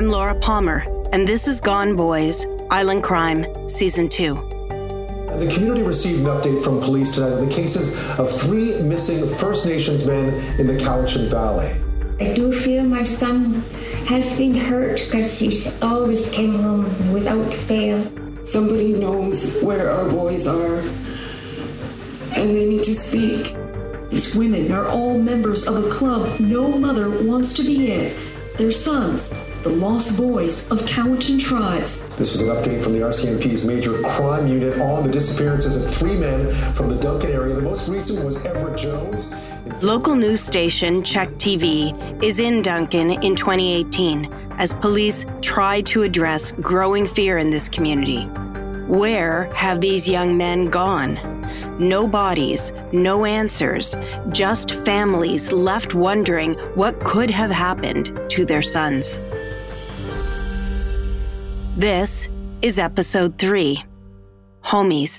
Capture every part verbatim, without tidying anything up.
I'm Laura Palmer, and this is Gone Boys, Island Crime, Season two. The community received an update from police tonight on the cases of three missing First Nations men in the Cowichan Valley. I do feel my son has been hurt because he always came home without fail. Somebody knows where our boys are, and they need to speak. These women are all members of a club no mother wants to be in. Their sons, the lost boys of Cowichan tribes. This was an update from the R C M P's major crime unit on the disappearances of three men from the Duncan area. The most recent was Everett Jones. Local news station Check T V is in Duncan in twenty eighteen as police try to address growing fear in this community. Where have these young men gone? No bodies, no answers, just families left wondering what could have happened to their sons. This is episode three, Homies.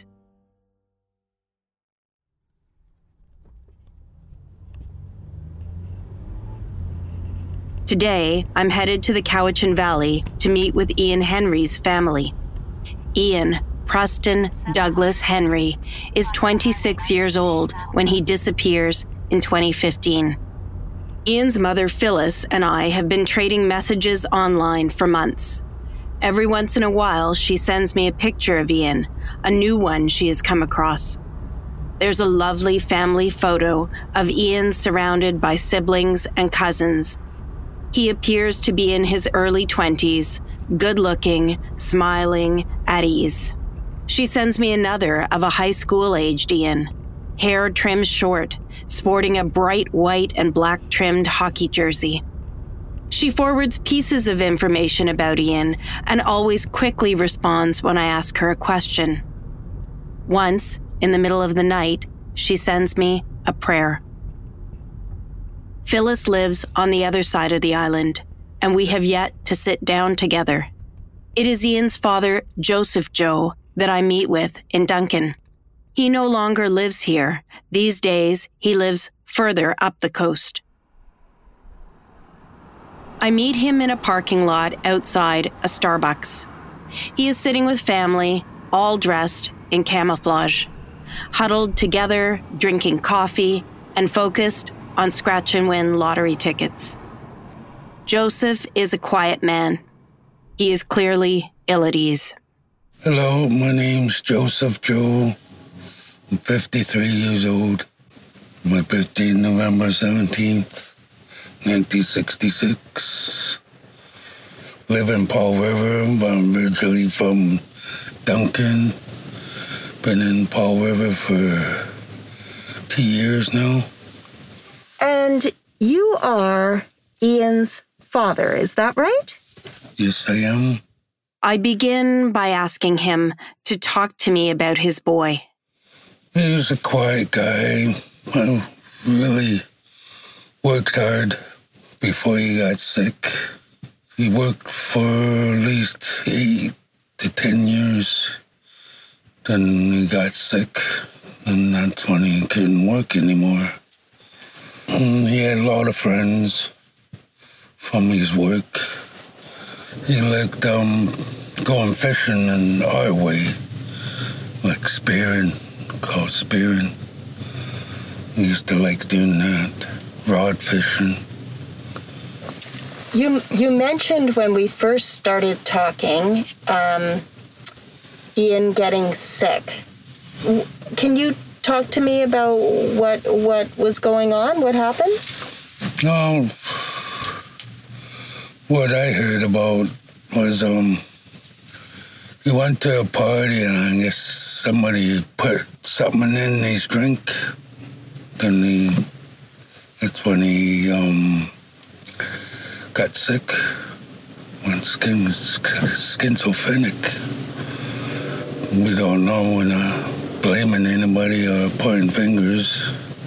Today, I'm headed to the Cowichan Valley to meet with Ian Henry's family. Ian, Preston Douglas Henry, is twenty-six years old when he disappears in twenty fifteen. Ian's mother, Phyllis, and I have been trading messages online for months. Every once in a while, she sends me a picture of Ian, a new one she has come across. There's a lovely family photo of Ian surrounded by siblings and cousins. He appears to be in his early twenties, good-looking, smiling, at ease. She sends me another of a high school-aged Ian, hair trimmed short, sporting a bright white and black trimmed hockey jersey. She forwards pieces of information about Ian and always quickly responds when I ask her a question. Once, in the middle of the night, she sends me a prayer. Phyllis lives on the other side of the island, and we have yet to sit down together. It is Ian's father, Joseph Joe, that I meet with in Duncan. He no longer lives here. These days, he lives further up the coast. I meet him in a parking lot outside a Starbucks. He is sitting with family, all dressed in camouflage, huddled together, drinking coffee, and focused on scratch and win lottery tickets. Joseph is a quiet man. He is clearly ill at ease. Hello, my name's Joseph Joe. I'm fifty-three years old. My birthday is November seventeenth, nineteen sixty-six. Live in Paul River. I'm originally from Duncan. Been in Paul River for two years now. And you are Ian's father, is that right? Yes, I am. I begin by asking him to talk to me about his boy. He was a quiet guy. Well, really worked hard before he got sick. He worked for at least eight to ten years. Then he got sick, and that's when he couldn't work anymore. And he had a lot of friends from his work. He liked um, going fishing in our way, like spearing, called spearing. He used to like doing that, rod fishing. You you mentioned when we first started talking, um, Ian getting sick. Can you talk to me about what what was going on? What happened? No. What I heard about was um, he went to a party and I guess somebody put something in his drink. Then he, that's when he um, got sick, went skin, schizophrenic. We don't know, we're not blaming anybody or pointing fingers.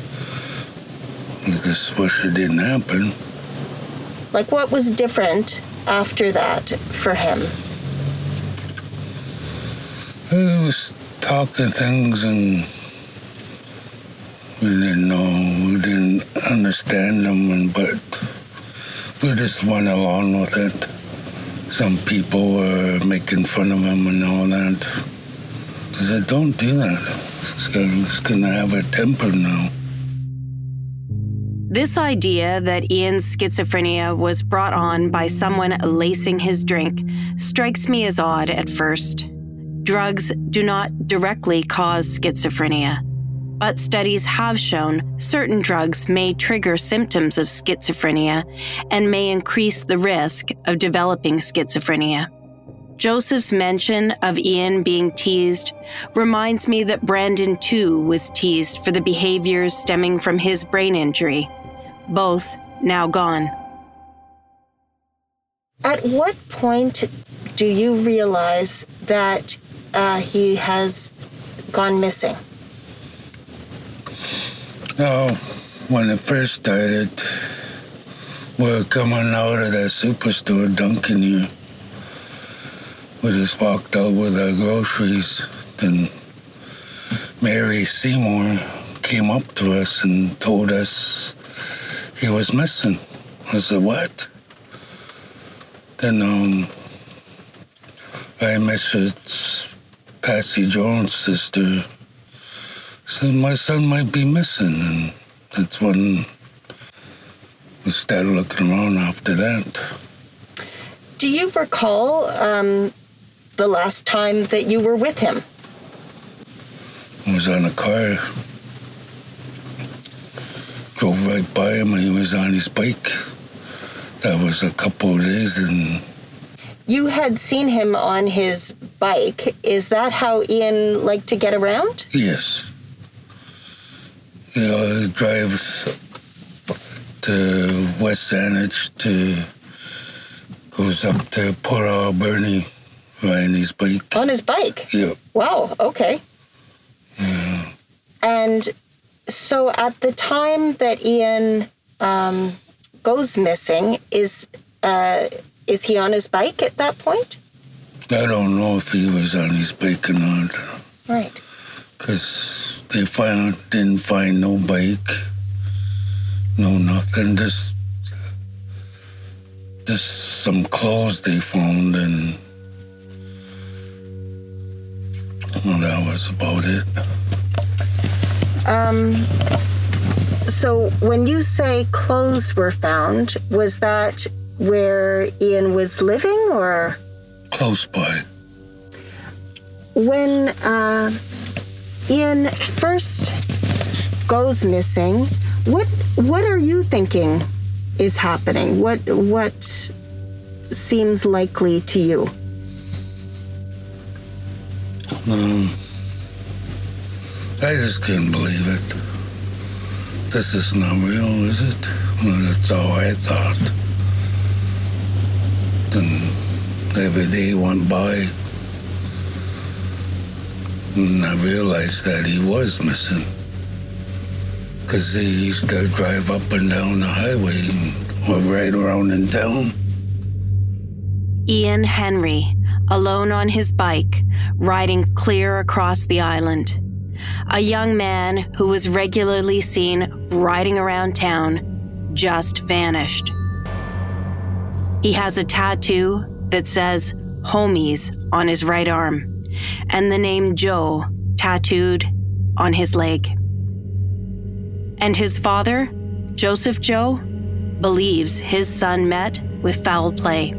We just wish it didn't happen. Like, what was different after that for him? He was talking things and we didn't know, we didn't understand them, and but we just went along with it. some people were making fun of him and all that. I said, don't do that. He's going to have a temper now. This idea that Ian's schizophrenia was brought on by someone lacing his drink strikes me as odd at first. Drugs do not directly cause schizophrenia, but studies have shown certain drugs may trigger symptoms of schizophrenia and may increase the risk of developing schizophrenia. Joseph's mention of Ian being teased reminds me that Brandon too was teased for the behaviors stemming from his brain injury, both now gone. At what point do you realize that uh, he has gone missing? Oh, when it first started, we were coming out of that superstore, Dunkin' here. We just walked out with our groceries. Then Mary Seymour came up to us and told us he was missing. I said, what? Then um, I messaged Patsy Jones' sister. Said, my son might be missing. And that's when we started looking around after that. Do you recall um, the last time that you were with him? I was on a car. Drove right by him and he was on his bike. That was a couple of days. And you had seen him on his bike. Is that how Ian liked to get around? Yes. You know, he drives to West Saanich, to goes up to Port Alberni riding his bike. On his bike? Yeah. Wow, okay. Yeah. And so at the time that Ian um, goes missing, is uh, is he on his bike at that point? I don't know if he was on his bike or not. Right. Because they found, didn't find no bike, no nothing, just, just some clothes they found, and well, that was about it. Um, so when you say clothes were found, was that where Ian was living, or? Close by. When uh, Ian first goes missing, what what are you thinking is happening? What what seems likely to you? Um, I just couldn't believe it. This is not real, is it? Well, that's all I thought. Then every day went by, and I realized that he was missing. Because he used to drive up and down the highway and or right around in town. Ian Henry, alone on his bike, riding clear across the island. A young man who was regularly seen riding around town just vanished. He has a tattoo that says Homies on his right arm, and the name Joe tattooed on his leg. And his father, Joseph Joe, believes his son met with foul play.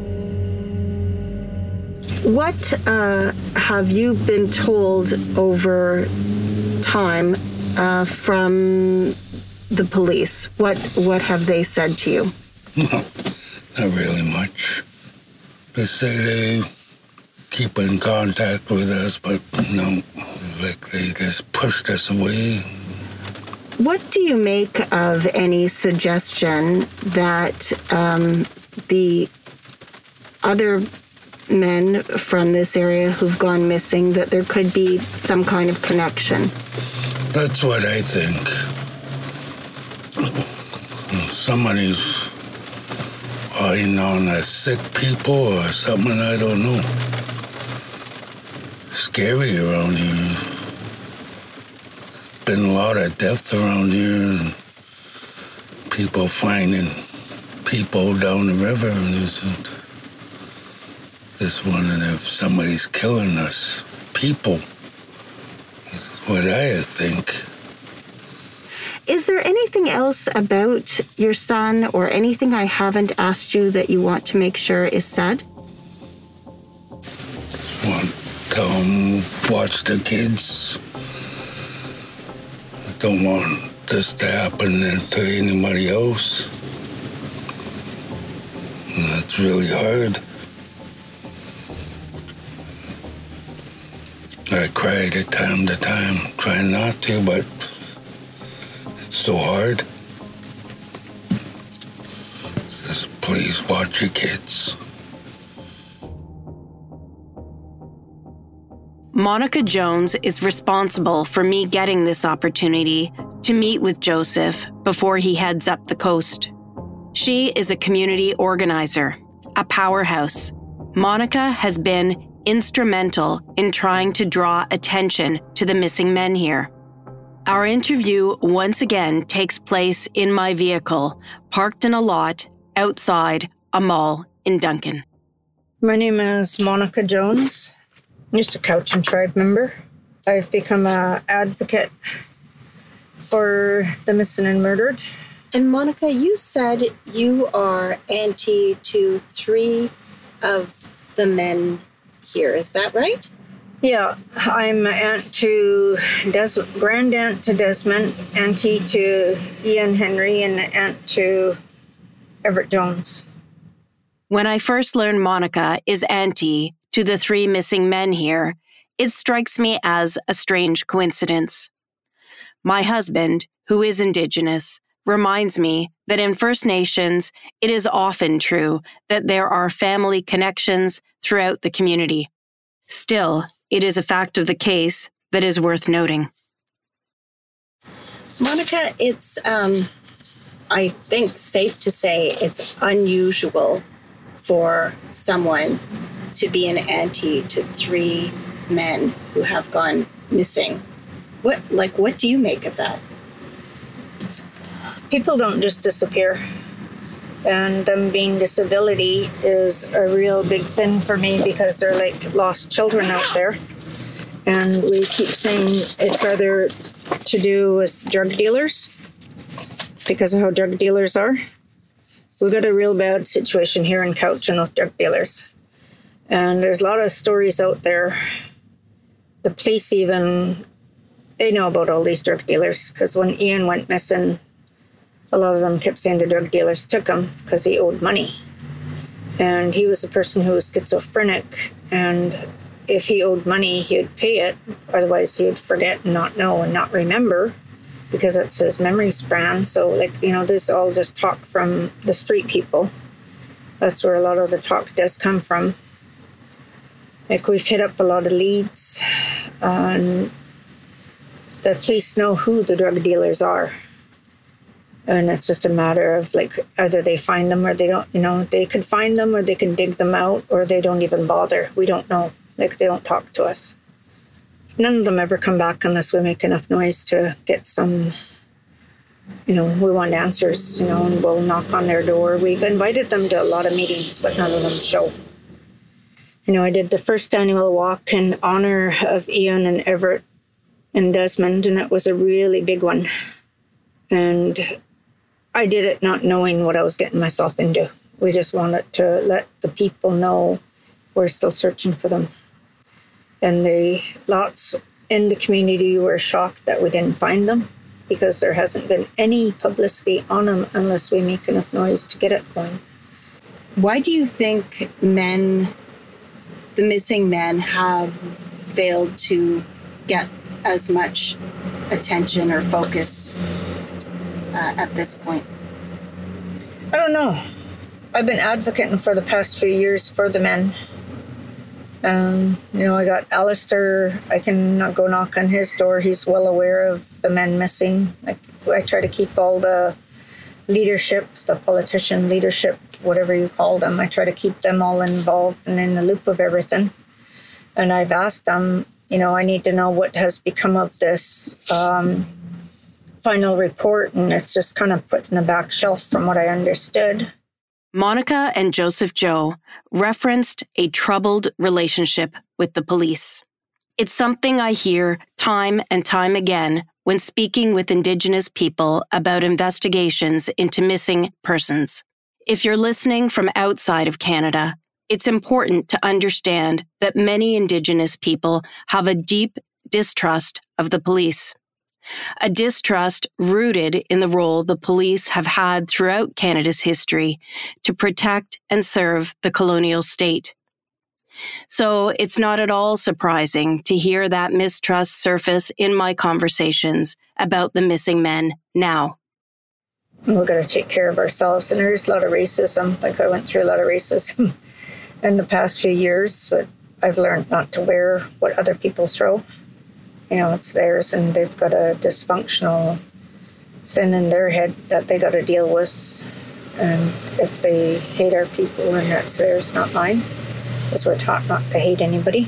What uh, have you been told over time uh, from the police? What what have they said to you? No, not really much. They say they keep in contact with us, but no, like they just pushed us away. What do you make of any suggestion that um, the other men from this area who've gone missing, that there could be some kind of connection? That's what I think. Somebody's eyeing on the sick people or something, I don't know. Scary around here. Been a lot of death around here, and people finding people down the river, and it's, Just wondering if somebody's killing us. People. Is what I think. Is there anything else about your son or anything I haven't asked you that you want to make sure is said? Just want to tell them, watch the kids. I don't want this to happen to anybody else. And that's really hard. I cried at time to time, trying not to, but it's so hard. Just please watch your kids. Monica Jones is responsible for me getting this opportunity to meet with Joseph before he heads up the coast. She is a community organizer, a powerhouse. Monica has been instrumental in trying to draw attention to the missing men here. Our interview once again takes place in my vehicle, parked in a lot outside a mall in Duncan. My name is Monica Jones. I'm just a Cowichan Tribe member. I've become an advocate for the missing and murdered. And Monica, you said you are auntie to three of the men here. Is that right? Yeah, I'm aunt to Des- grand aunt to Desmond, auntie to Ian Henry, and aunt to Everett Jones. When I first learned Monica is auntie to the three missing men here, it strikes me as a strange coincidence. My husband, who is Indigenous, reminds me that in First Nations, it is often true that there are family connections throughout the community. Still, it is a fact of the case that is worth noting. Monica, it's, um, I think, safe to say it's unusual for someone to be an auntie to three men who have gone missing. What, like, what do you make of that? People don't just disappear. And them being disability is a real big thing for me because they're like lost children out there. And we keep saying it's either to do with drug dealers because of how drug dealers are. We've got a real bad situation here in Cowichan with drug dealers. And there's a lot of stories out there. The police even, they know about all these drug dealers because when Ian went missing, a lot of them kept saying the drug dealers took him because he owed money. And he was a person who was schizophrenic. And if he owed money, he would pay it. Otherwise, he would forget and not know and not remember because it's his memory span. So, like, you know, this all just talk from the street people. That's where a lot of the talk does come from. Like, we've hit up a lot of leads. And the police know who the drug dealers are. And it's just a matter of, like, either they find them or they don't, you know, they could find them or they can dig them out or they don't even bother. We don't know. Like, they don't talk to us. None of them ever come back unless we make enough noise to get some, you know, we want answers, you know, and we'll knock on their door. We've invited them to a lot of meetings, but none of them show. You know, I did the first annual walk in honor of Ian and Everett and Desmond, and it was a really big one. And I did it not knowing what I was getting myself into. We just wanted to let the people know we're still searching for them. And they, lots in the community were shocked that we didn't find them because there hasn't been any publicity on them unless we make enough noise to get it going. Why do you think men, the missing men, have failed to get as much attention or focus uh, at this point? I don't know. I've been advocating for the past few years for the men. Um, you know, I got Alistair. I can go knock on his door. He's well aware of the men missing. I, I try to keep all the leadership, the politician leadership, whatever you call them. I try to keep them all involved and in the loop of everything. And I've asked them, you know, I need to know what has become of this um, final report. And it's just kind of put in the back shelf from what I understood. Monica and Joseph Joe referenced a troubled relationship with the police. It's something I hear time and time again when speaking with Indigenous people about investigations into missing persons. If you're listening from outside of Canada, it's important to understand that many Indigenous people have a deep distrust of the police. A distrust rooted in the role the police have had throughout Canada's history to protect and serve the colonial state. So it's not at all surprising to hear that mistrust surface in my conversations about the missing men now. We've got to take care of ourselves, and there's a lot of racism. Like, I went through a lot of racism in the past few years, but I've learned not to wear what other people throw. You know, it's theirs, and they've got a dysfunctional sin in their head that they got to deal with. And if they hate our people, then that's theirs, not mine, because we're taught not to hate anybody.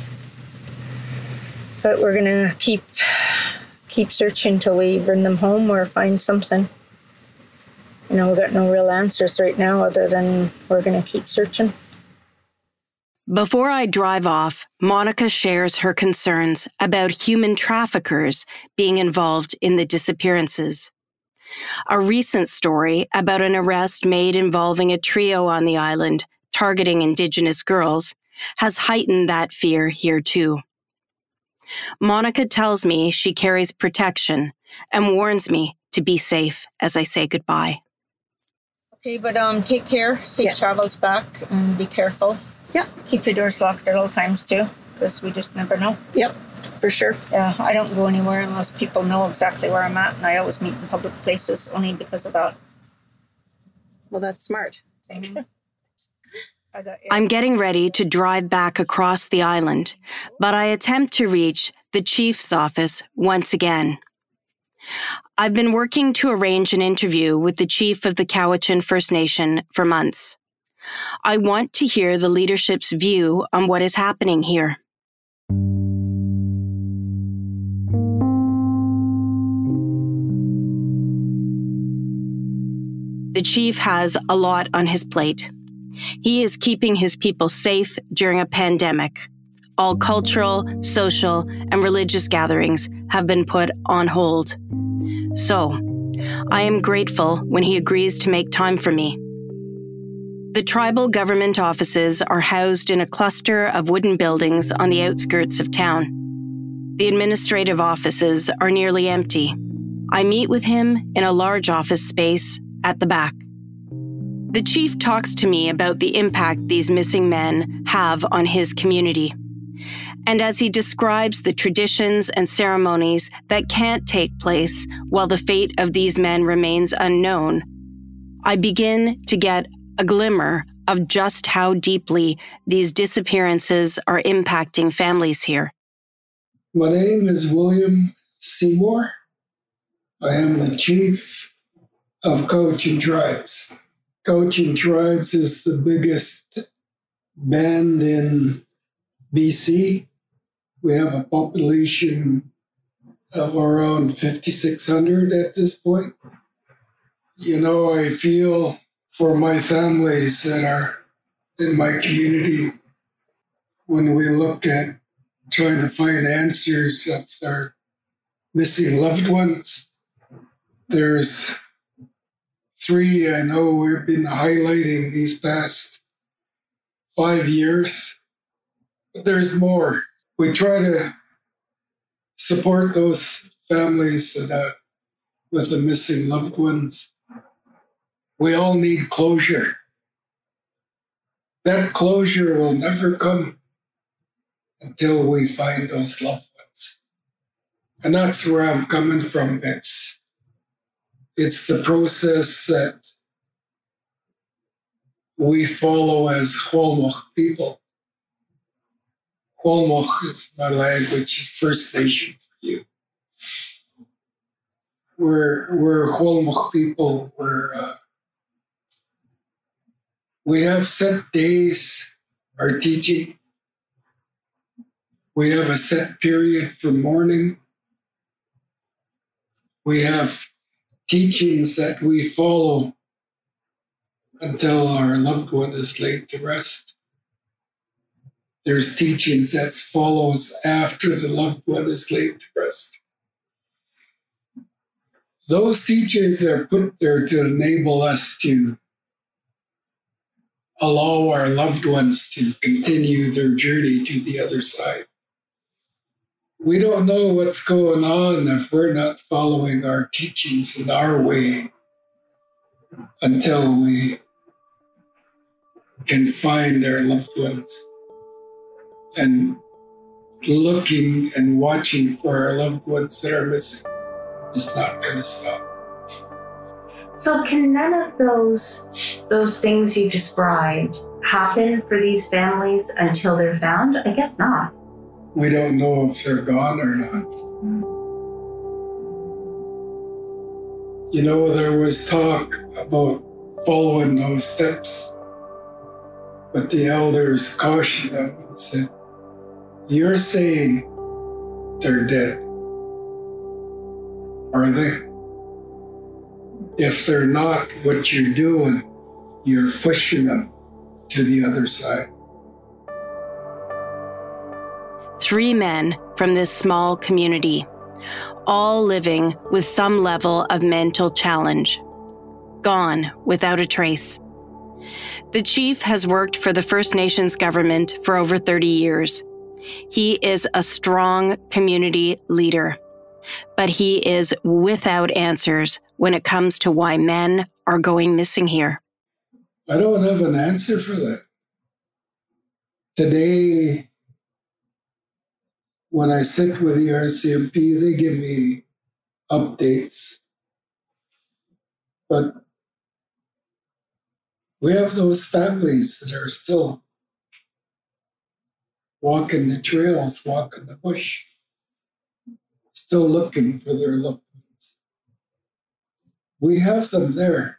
But we're going to keep keep searching till we bring them home or find something. You know, we've got no real answers right now other than we're going to keep searching. Before I drive off, Monica shares her concerns about human traffickers being involved in the disappearances. A recent story about an arrest made involving a trio on the island targeting Indigenous girls has heightened that fear here too. Monica tells me she carries protection and warns me to be safe as I say goodbye. Okay, but um, take care, safe Yeah. travels back, and be careful. Yeah. Keep your doors locked at all times too, because we just never know. Yep, for sure. Yeah, I don't go anywhere unless people know exactly where I'm at, and I always meet in public places only because of that. Well, that's smart. Mhm. I got, yeah. I'm getting ready to drive back across the island, but I attempt to reach the chief's office once again. I've been working to arrange an interview with the chief of the Cowichan First Nation for months. I want to hear the leadership's view on what is happening here. The chief has a lot on his plate. He is keeping his people safe during a pandemic. All cultural, social, and religious gatherings have been put on hold. So, I am grateful when he agrees to make time for me. The tribal government offices are housed in a cluster of wooden buildings on the outskirts of town. The administrative offices are nearly empty. I meet with him in a large office space at the back. The chief talks to me about the impact these missing men have on his community. And as he describes the traditions and ceremonies that can't take place while the fate of these men remains unknown, I begin to get a glimmer of just how deeply these disappearances are impacting families here. My name is William Seymour. I am the chief of Cowichan Tribes. Cowichan Tribes is the biggest band in B C. We have a population of around fifty-six hundred at this point. You know, I feel for my families that are in my community when we look at trying to find answers of their missing loved ones. There's three I know we've been highlighting these past five years, but there's more. We try to support those families that, uh, with the missing loved ones. We all need closure. That closure will never come until we find those loved ones. And that's where I'm coming from. It's, it's the process that we follow as Holmoch people. Holmoch is my language, is First Nation for you. We're, we're Holmoch people. We're, uh, we have set days, our teaching. We have a set period for mourning. We have teachings that we follow until our loved one is laid to rest. There's teachings that follows after the loved one is laid to rest. Those teachings are put there to enable us to allow our loved ones to continue their journey to the other side. We don't know what's going on if we're not following our teachings in our way until we can find our loved ones. And looking and watching for our loved ones that are missing is not going to stop. So can none of those those things you described happen for these families until they're found? I guess not. We don't know if they're gone or not. You know, there was talk about following those steps, but the elders cautioned them and said, "You're saying they're dead. Are they? If they're not, what you're doing, you're pushing them to the other side." Three men from this small community, all living with some level of mental challenge, gone without a trace. The chief has worked for the First Nations government for over thirty years. He is a strong community leader, but he is without answers when it comes to why men are going missing here. I don't have an answer for that. Today, when I sit with the R C M P, they give me updates. But we have those families that are still walking the trails, walking the bush, still looking for their loved ones. We have them there.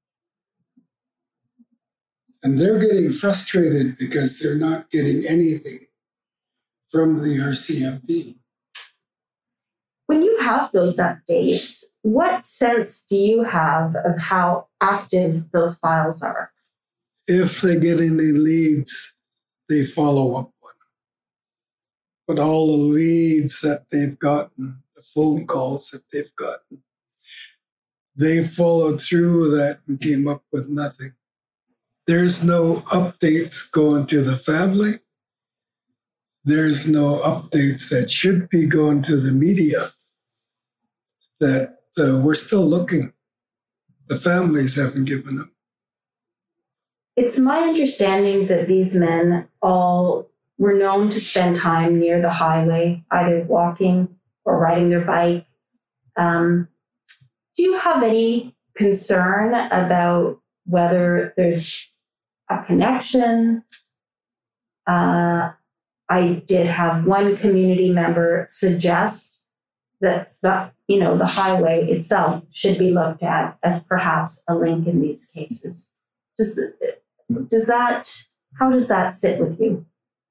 And they're getting frustrated because they're not getting anything from the R C M P. When you have those updates, what sense do you have of how active those files are? If they get any leads, they follow up on them. But all the leads that they've gotten, the phone calls that they've gotten, they followed through that and came up with nothing. There's no updates going to the family. There's no updates that should be going to the media that uh, we're still looking. The families haven't given up. It's my understanding that these men all were known to spend time near the highway, either walking or riding their bike. Um, do you have any concern about whether there's a connection? Uh, I did have one community member suggest that the, you know, the highway itself should be looked at as perhaps a link in these cases. Does, does that, how does that sit with you?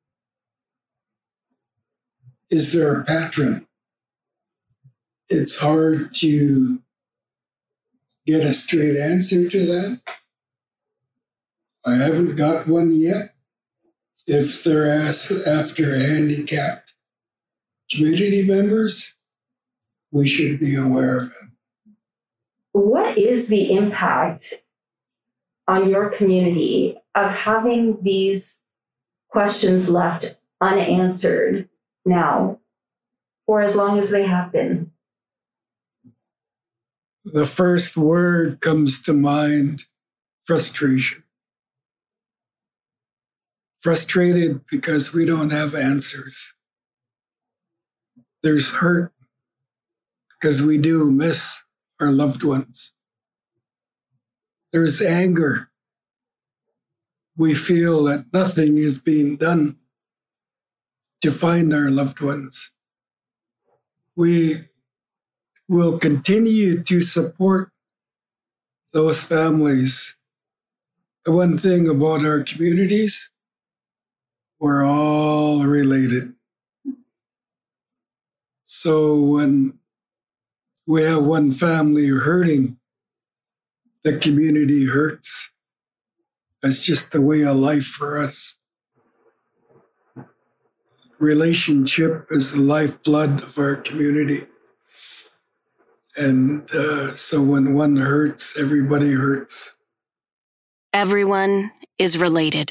Is there a pattern? It's hard to get a straight answer to that. I haven't got one yet. If they're asked after handicapped community members, we should be aware of it. What is the impact on your community of having these questions left unanswered now for as long as they have been? The first word comes to mind, frustration. Frustrated because we don't have answers. There's hurt because we do miss our loved ones. There's anger. We feel that nothing is being done to find our loved ones. We will continue to support those families. The one thing about our communities, we're all related. So when we have one family hurting, the community hurts. It's just the way of life for us. Relationship is the lifeblood of our community. And uh, so when one hurts, everybody hurts. Everyone is related.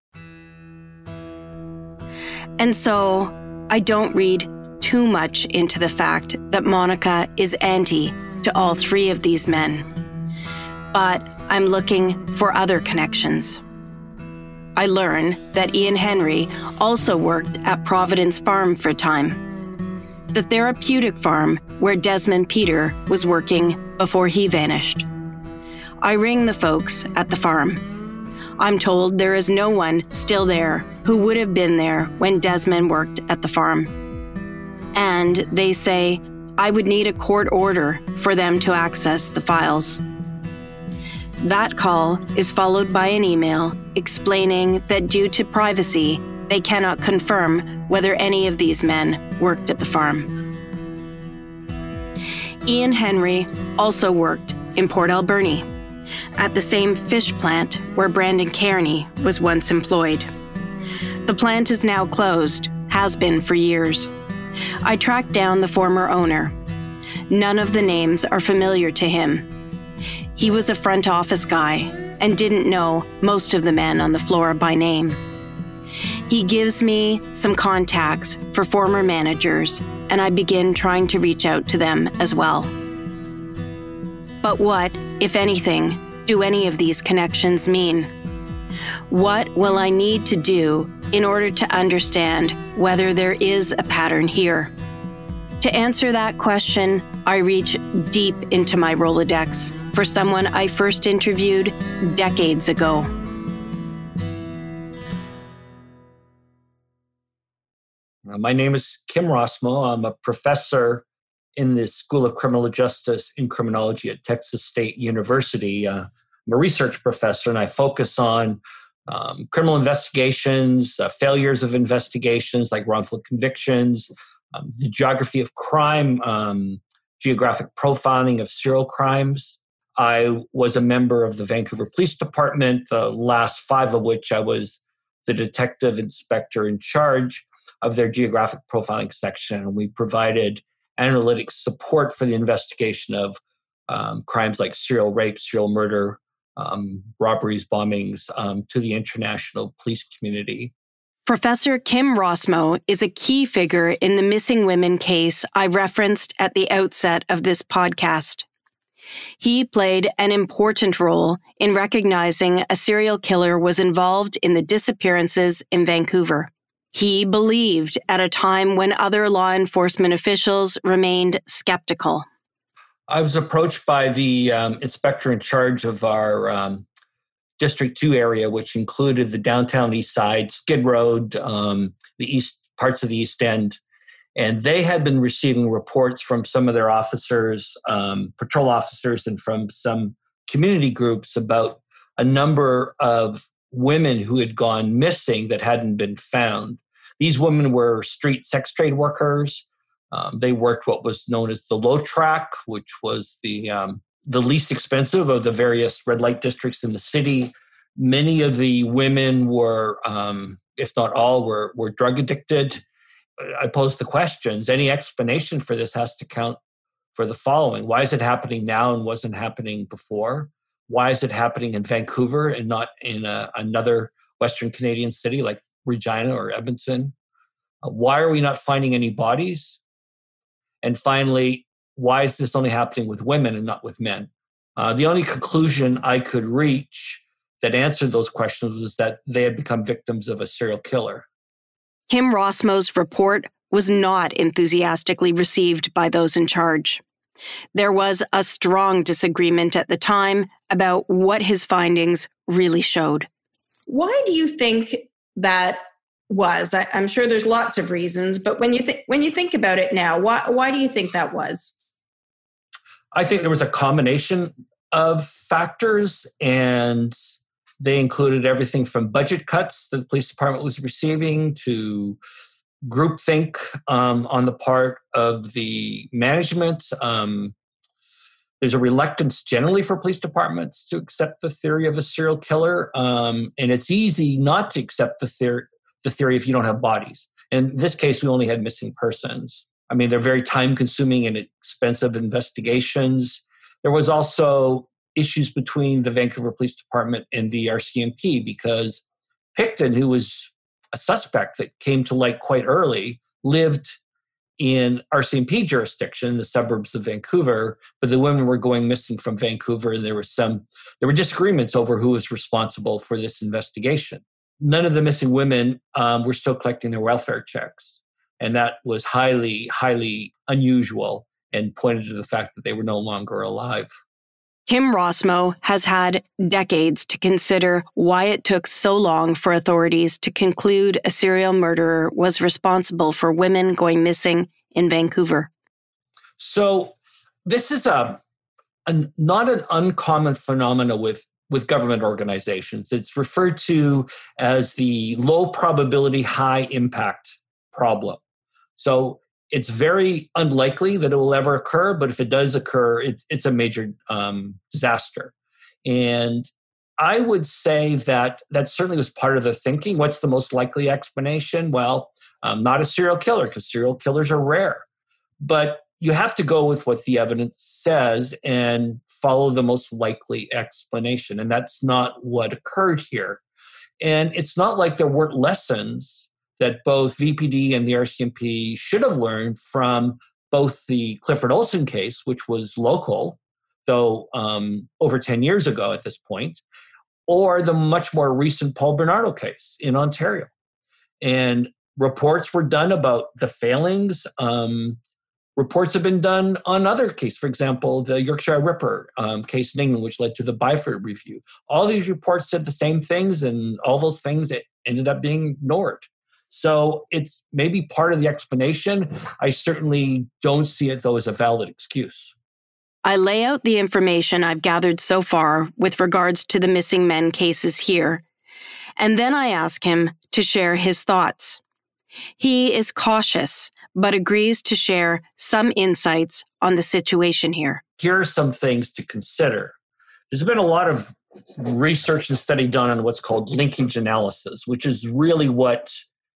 And so I don't read too much into the fact that Monica is auntie to all three of these men. But I'm looking for other connections. I learn that Ian Henry also worked at Providence Farm for a time, the therapeutic farm where Desmond Peter was working before he vanished. I ring the folks at the farm. I'm told there is no one still there who would have been there when Desmond worked at the farm. And they say I would need a court order for them to access the files. That call is followed by an email explaining that due to privacy, they cannot confirm whether any of these men worked at the farm. Ian Henry also worked in Port Alberni, at the same fish plant where Brandon Kearney was once employed. The plant is now closed, has been for years. I tracked down the former owner. None of the names are familiar to him. He was a front office guy and didn't know most of the men on the floor by name. He gives me some contacts for former managers, and I begin trying to reach out to them as well. But what, if anything, do any of these connections mean? What will I need to do in order to understand whether there is a pattern here? To answer that question, I reach deep into my Rolodex for someone I first interviewed decades ago. My name is Kim Rossmo. I'm a professor in the School of Criminal Justice and Criminology at Texas State University. Uh, I'm a research professor, and I focus on um, criminal investigations, uh, failures of investigations like wrongful convictions, um, the geography of crime, um, geographic profiling of serial crimes. I was a member of the Vancouver Police Department, the last five of which I was the detective inspector in charge of their geographic profiling section. And we provided analytic support for the investigation of um, crimes like serial rape, serial murder, um, robberies, bombings um, to the international police community. Professor Kim Rossmo is a key figure in the missing women case I referenced at the outset of this podcast. He played an important role in recognizing a serial killer was involved in the disappearances in Vancouver. He believed at a time when other law enforcement officials remained skeptical. I was approached by the um, inspector in charge of our um, District two area, which included the downtown east side, Skid Road, um, the east parts of the East End. And they had been receiving reports from some of their officers, um, patrol officers, and from some community groups about a number of women who had gone missing that hadn't been found. These women were street sex trade workers. Um, they worked what was known as the low track, which was the um, the least expensive of the various red light districts in the city. Many of the women were, um, if not all, were were drug addicted. I posed the questions. Any explanation for this has to count for the following. Why is it happening now and wasn't happening before? Why is it happening in Vancouver and not in a, another Western Canadian city like Regina or Edmonton? Uh, why are we not finding any bodies? And finally, why is this only happening with women and not with men? Uh, the only conclusion I could reach that answered those questions was that they had become victims of a serial killer. Kim Rossmo's report was not enthusiastically received by those in charge. There was a strong disagreement at the time about what his findings really showed. Why do you think that was? I, I'm sure there's lots of reasons, but when you think when you think about it now, why why do you think that was? I think there was a combination of factors, and they included everything from budget cuts that the police department was receiving to groupthink um, on the part of the management. Um, There's a reluctance generally for police departments to accept the theory of a serial killer. Um, and it's easy not to accept the theory, the theory if you don't have bodies. In this case, we only had missing persons. I mean, they're very time-consuming and expensive investigations. There was also issues between the Vancouver Police Department and the R C M P because Picton, who was a suspect that came to light quite early, lived in R C M P jurisdiction, the suburbs of Vancouver, but the women were going missing from Vancouver, and there was some there were disagreements over who was responsible for this investigation. None of the missing women um, were still collecting their welfare checks, and that was highly, highly unusual and pointed to the fact that they were no longer alive. Kim Rossmo has had decades to consider why it took so long for authorities to conclude a serial murderer was responsible for women going missing in Vancouver. So this is a, a not an uncommon phenomenon with, with government organizations. It's referred to as the low probability, high impact problem. So it's very unlikely that it will ever occur, but if it does occur, it's, it's a major um, disaster. And I would say that that certainly was part of the thinking. What's the most likely explanation? Well, um, not a serial killer, because serial killers are rare. But you have to go with what the evidence says and follow the most likely explanation. And that's not what occurred here. And it's not like there weren't lessons that both V P D and the R C M P should have learned from both the Clifford Olson case, which was local, though um, over ten years ago at this point, or the much more recent Paul Bernardo case in Ontario. And reports were done about the failings. Um, reports have been done on other cases. For example, the Yorkshire Ripper um, case in England, which led to the Byford Review. All these reports said the same things, and all those things it ended up being ignored. So it's maybe part of the explanation. I certainly don't see it, though, as a valid excuse. I lay out the information I've gathered so far with regards to the missing men cases here, and then I ask him to share his thoughts. He is cautious, but agrees to share some insights on the situation here. Here are some things to consider. There's been a lot of research and study done on what's called linkage analysis, which is really what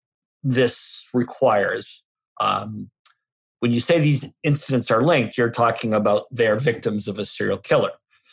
this requires. Um, when you say these incidents are linked, you're talking about they're victims of a serial killer.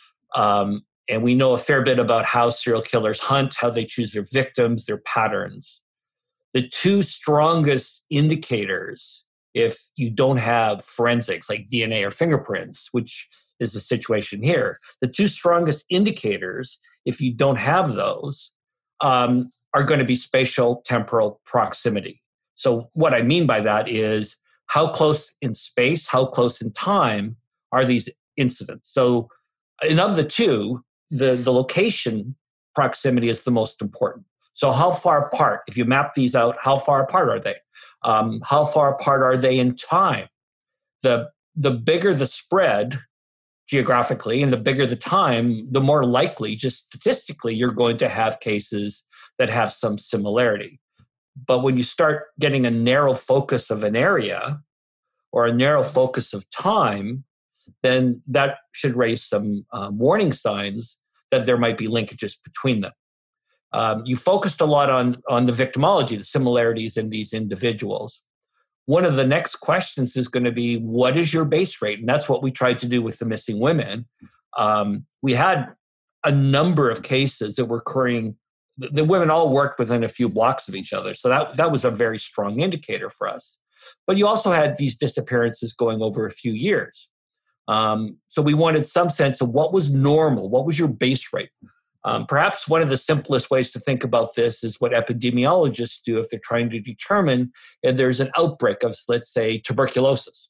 Um, and we know a fair bit about how serial killers hunt, how they choose their victims, their patterns. The two strongest indicators, if you don't have forensics like D N A or fingerprints, which is the situation here, the two strongest indicators, if you don't have those, um, are going to be spatial temporal proximity. So what I mean by that is how close in space, how close in time are these incidents? So in of the two, the, the location proximity is the most important. So how far apart, if you map these out, how far apart are they? Um, how far apart are they in time? The, the bigger the spread geographically and the bigger the time, the more likely, just statistically, you're going to have cases that have some similarity. But when you start getting a narrow focus of an area or a narrow focus of time, then that should raise some um, warning signs that there might be linkages between them. Um, you focused a lot on, on the victimology, the similarities in these individuals. One of the next questions is going to be, what is your base rate? And that's what we tried to do with the missing women. Um, we had a number of cases that were occurring. The, the women all worked within a few blocks of each other. So that, that was a very strong indicator for us. But you also had these disappearances going over a few years. Um, so we wanted some sense of what was normal, what was your base rate? Um, perhaps one of the simplest ways to think about this is what epidemiologists do if they're trying to determine if there's an outbreak of, let's say, tuberculosis.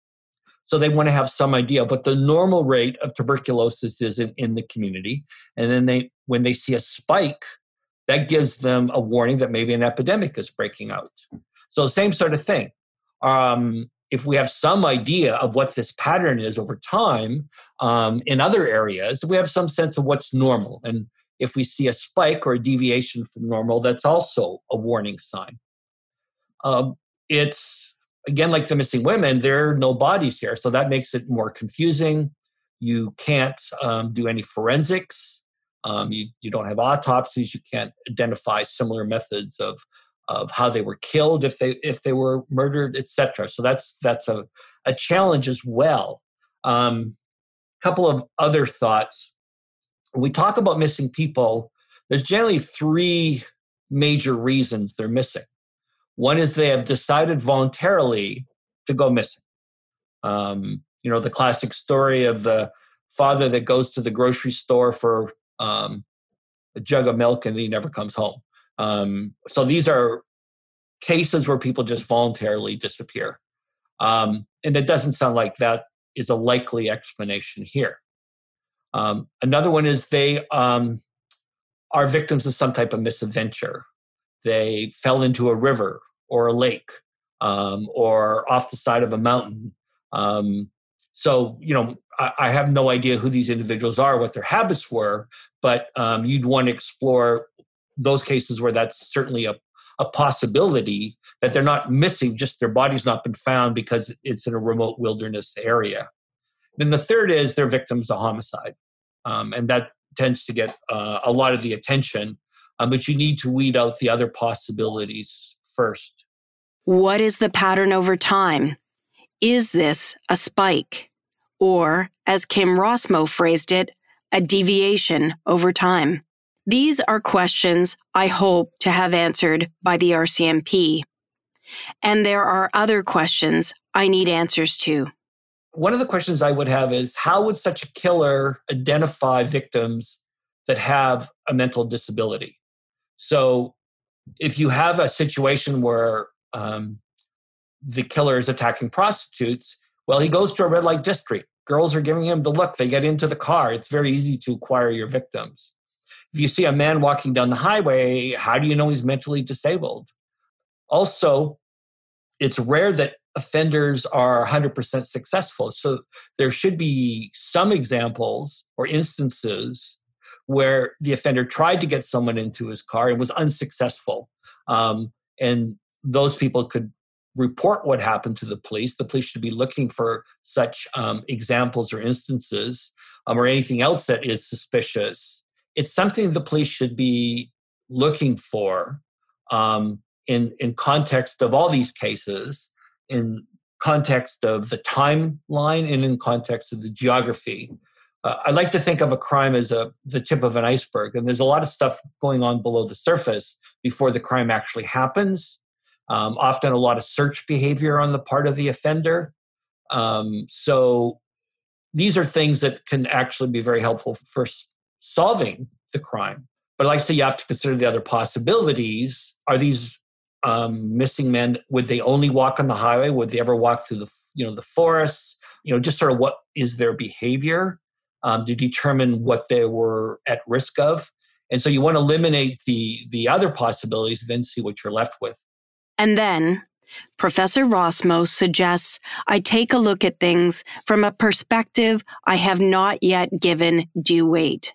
So they want to have some idea of what the normal rate of tuberculosis is in, in the community. And then they, when they see a spike, that gives them a warning that maybe an epidemic is breaking out. So same sort of thing. Um, if we have some idea of what this pattern is over time um, in other areas, we have some sense of what's normal. And if we see a spike or a deviation from normal, that's also a warning sign. Um, it's, again, like the missing women, there are no bodies here. So that makes it more confusing. You can't um, do any forensics. Um, you, you don't have autopsies. You can't identify similar methods of of how they were killed if they if they were murdered, et cetera. So that's that's a, a challenge as well. A um, couple of other thoughts. When we talk about missing people, there's generally three major reasons they're missing. One is they have decided voluntarily to go missing. Um, you know, the classic story of the father that goes to the grocery store for um, a jug of milk and he never comes home. Um, so these are cases where people just voluntarily disappear. Um, and it doesn't sound like that is a likely explanation here. Um, another one is they um, are victims of some type of misadventure. They fell into a river or a lake um, or off the side of a mountain. Um, so, you know, I, I have no idea who these individuals are, what their habits were, but um, you'd want to explore those cases where that's certainly a, a possibility that they're not missing, just their body's not been found because it's in a remote wilderness area. Then the third is they're victims of homicide. Um, and that tends to get uh, a lot of the attention, um, but you need to weed out the other possibilities first. What is the pattern over time? Is this a spike? Or, as Kim Rossmo phrased it, a deviation over time? These are questions I hope to have answered by the R C M P. And there are other questions I need answers to. One of the questions I would have is, how would such a killer identify victims that have a mental disability? So if you have a situation where um, the killer is attacking prostitutes, well, he goes to a red light district. Girls are giving him the look. They get into the car. It's very easy to acquire your victims. If you see a man walking down the highway, how do you know he's mentally disabled? Also, it's rare that offenders are one hundred percent successful. So there should be some examples or instances where the offender tried to get someone into his car and was unsuccessful. Um, and those people could report what happened to the police. The police should be looking for such um, examples or instances um, or anything else that is suspicious. It's something the police should be looking for um, in, in context of all these cases, in context of the timeline, and in context of the geography. Uh, I like to think of a crime as a, the tip of an iceberg, and there's a lot of stuff going on below the surface before the crime actually happens. Um, often a lot of search behavior on the part of the offender. Um, so these are things that can actually be very helpful for solving the crime. But like I say, you have to consider the other possibilities. Are these um, missing men, would they only walk on the highway? Would they ever walk through the, you know, the forests? You know, just sort of what is their behavior um, to determine what they were at risk of. And so you want to eliminate the, the other possibilities and then see what you're left with. And then Professor Rossmo suggests I take a look at things from a perspective I have not yet given due weight.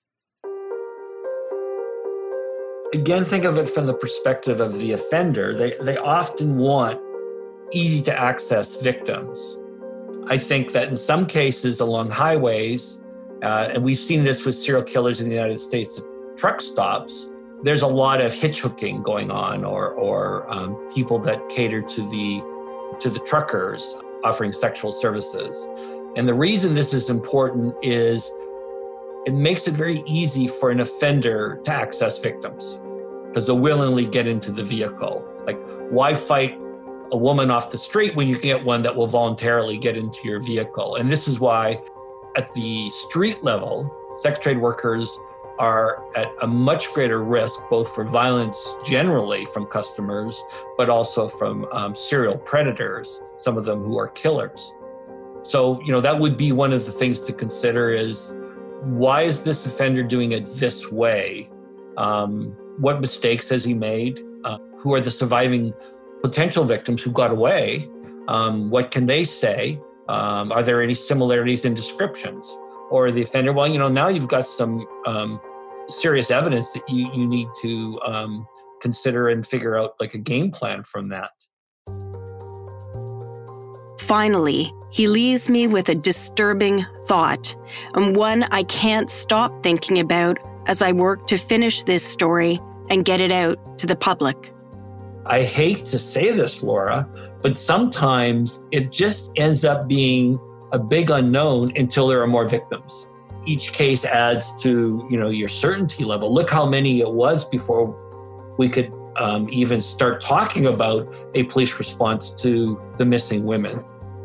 Again, think of it from the perspective of the offender. They, they often want easy to access victims. I think that in some cases along highways, uh, and we've seen this with serial killers in the United States at truck stops, there's a lot of hitch hooking going on, or, or um, people that cater to the, to the truckers offering sexual services. And the reason this is important is it makes it very easy for an offender to access victims because they'll willingly get into the vehicle. Like, why fight a woman off the street when you can get one that will voluntarily get into your vehicle? And this is why at the street level, sex trade workers are at a much greater risk, both for violence generally from customers, but also from um, serial predators, some of them who are killers. So, you know, that would be one of the things to consider is, why is this offender doing it this way? Um, what mistakes has he made? Uh, who are the surviving potential victims who got away? Um, what can they say? Um, are there any similarities in descriptions? Or the offender, well, you know, now you've got some um, serious evidence that you, you need to um, consider and figure out like a game plan from that. Finally, he leaves me with a disturbing thought, and one I can't stop thinking about as I work to finish this story and get it out to the public. I hate to say this, Laura, but sometimes it just ends up being a big unknown until there are more victims. Each case adds to, you know, your certainty level. Look how many it was before we could um, even start talking about a police response to the missing women.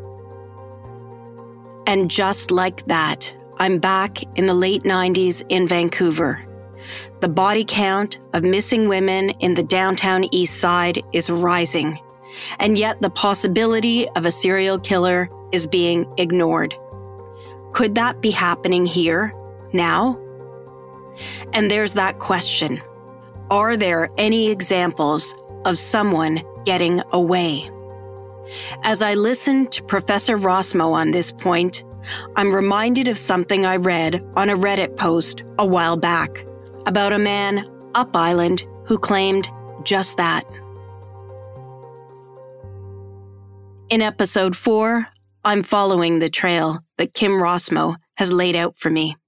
And just like that, I'm back in the late nineties in Vancouver. The body count of missing women in the downtown east side is rising, and yet the possibility of a serial killer is being ignored. Could that be happening here, now? And there's that question. Are there any examples of someone getting away? As I listen to Professor Rossmo on this point, I'm reminded of something I read on a Reddit post a while back about a man up island who claimed just that. In episode four, I'm following the trail that Kim Rossmo has laid out for me.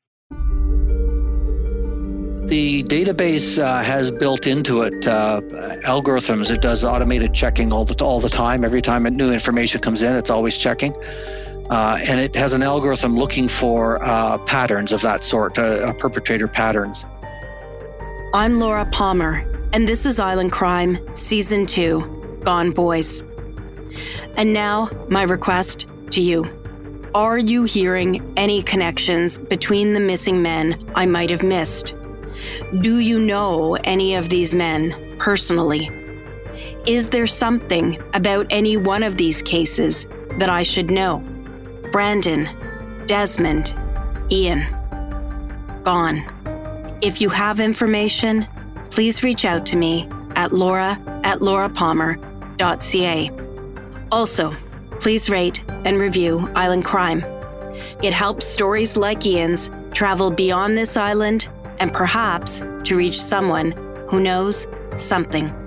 The database uh, has built into it uh, algorithms. It does automated checking all the all the time. Every time new information comes in, it's always checking. Uh, and it has an algorithm looking for uh, patterns of that sort, uh, uh, perpetrator patterns. I'm Laura Palmer, and this is Island Crime, Season two, Gone Boys. And now, my request to you. Are you hearing any connections between the missing men I might have missed? Do you know any of these men personally? Is there something about any one of these cases that I should know? Brandon, Desmond, Ian, gone. If you have information, please reach out to me at laura at laurapalmer.ca. Also, please rate and review Island Crime. It helps stories like Ian's travel beyond this island and perhaps to reach someone who knows something.